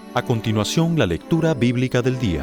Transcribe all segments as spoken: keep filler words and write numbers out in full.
A continuación, la lectura bíblica del día.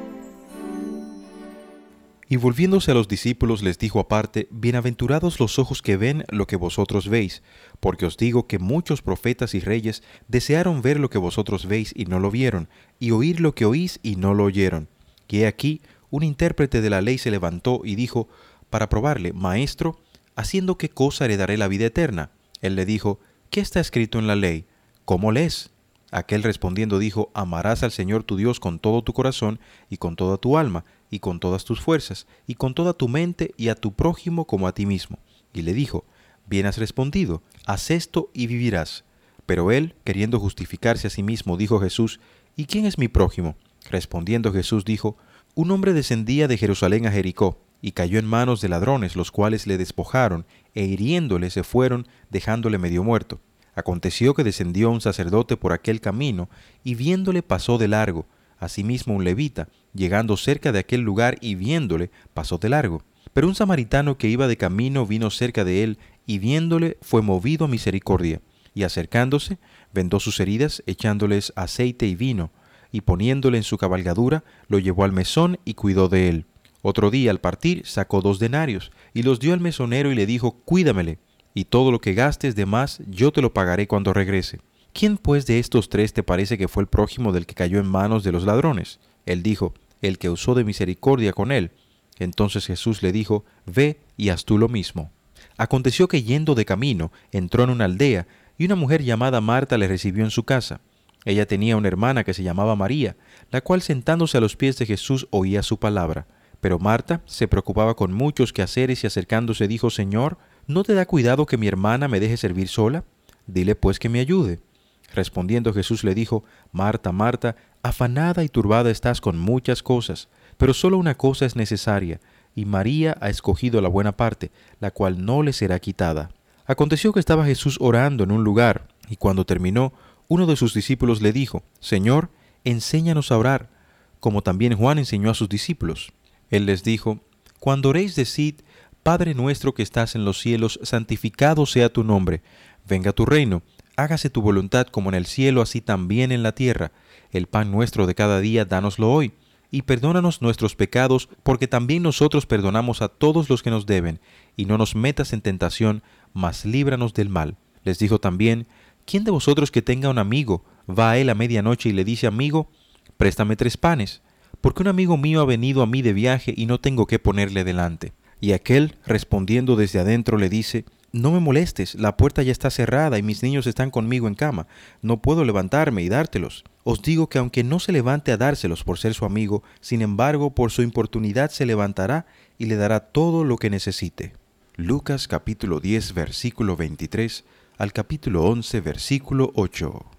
Y volviéndose a los discípulos les dijo aparte: Bienaventurados los ojos que ven lo que vosotros veis, porque os digo que muchos profetas y reyes desearon ver lo que vosotros veis y no lo vieron, y oír lo que oís y no lo oyeron. Y he aquí, un intérprete de la ley se levantó y dijo, para probarle: Maestro, ¿haciendo qué cosa heredaré la vida eterna? Él le dijo: ¿Qué está escrito en la ley? ¿Cómo lees? Aquel respondiendo dijo: Amarás al Señor tu Dios con todo tu corazón, y con toda tu alma, y con todas tus fuerzas, y con toda tu mente, y a tu prójimo como a ti mismo. Y le dijo: Bien has respondido, haz esto y vivirás. Pero él, queriendo justificarse a sí mismo, dijo Jesús: ¿Y quién es mi prójimo? Respondiendo Jesús dijo: Un hombre descendía de Jerusalén a Jericó, y cayó en manos de ladrones, los cuales le despojaron, e hiriéndole se fueron, dejándole medio muerto. Aconteció que descendió un sacerdote por aquel camino, y viéndole pasó de largo. Asimismo un levita, llegando cerca de aquel lugar y viéndole, pasó de largo. Pero un samaritano que iba de camino vino cerca de él, y viéndole fue movido a misericordia. Y acercándose, vendó sus heridas, echándoles aceite y vino, y poniéndole en su cabalgadura, lo llevó al mesón y cuidó de él. Otro día, al partir, sacó dos denarios, y los dio al mesonero y le dijo: Cuídamele, y todo lo que gastes de más yo te lo pagaré cuando regrese. ¿Quién pues de estos tres te parece que fue el prójimo del que cayó en manos de los ladrones? Él dijo: El que usó de misericordia con él. Entonces Jesús le dijo: Ve y haz tú lo mismo. Aconteció que yendo de camino, entró en una aldea, y una mujer llamada Marta le recibió en su casa. Ella tenía una hermana que se llamaba María, la cual sentándose a los pies de Jesús oía su palabra. Pero Marta se preocupaba con muchos quehaceres y acercándose dijo: Señor, ¿no te da cuidado que mi hermana me deje servir sola? Dile pues que me ayude. Respondiendo Jesús le dijo: Marta, Marta, afanada y turbada estás con muchas cosas, pero solo una cosa es necesaria, y María ha escogido la buena parte, la cual no le será quitada. Aconteció que estaba Jesús orando en un lugar, y cuando terminó, uno de sus discípulos le dijo: Señor, enséñanos a orar, como también Juan enseñó a sus discípulos. Él les dijo: Cuando oréis, decid: Padre nuestro que estás en los cielos, santificado sea tu nombre. Venga tu reino. Hágase tu voluntad como en el cielo, así también en la tierra. El pan nuestro de cada día, dánoslo hoy. Y perdónanos nuestros pecados, porque también nosotros perdonamos a todos los que nos deben. Y no nos metas en tentación, mas líbranos del mal. Les dijo también: ¿Quién de vosotros que tenga un amigo va a él a medianoche y le dice: Amigo, préstame tres panes, porque un amigo mío ha venido a mí de viaje y no tengo qué ponerle delante? Y aquel, respondiendo desde adentro, le dice: No me molestes, la puerta ya está cerrada y mis niños están conmigo en cama. No puedo levantarme y dártelos. Os digo que aunque no se levante a dárselos por ser su amigo, sin embargo, por su importunidad se levantará y le dará todo lo que necesite. Lucas capítulo diez, versículo veintitrés al capítulo once, versículo ocho.